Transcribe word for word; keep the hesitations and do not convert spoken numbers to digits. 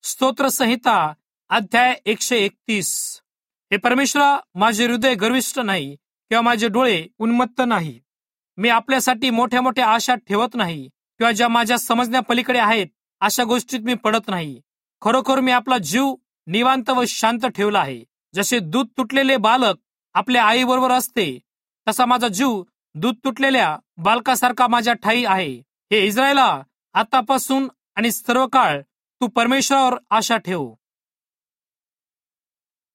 स्तोत्र संहिता अध्याय एकशे एकतीस. हे परमेश्वरा, माझे हृदय गर्विष्ठ नाही किंवा माझे डोळे उन्मत्त नाही. मी आपल्यासाठी मोठ्या मोठ्या आशा ठेवत नाही किंवा ज्या माझ्या समजण्या पलीकडे आहेत अशा गोष्टीत मी पडत नाही. खरोखर मी आपला जीव निवांत व शांत ठेवला आहे. जसे दूध तुटलेले बालक आपल्या आई बरोबर असते, तसा माझा जीव दूध तुटलेल्या बालकासारखा माझ्या ठाई आहे. हे इस्रायला, आतापासून आणि सर्व काळ तू परमेश्वरावर आशा ठेव.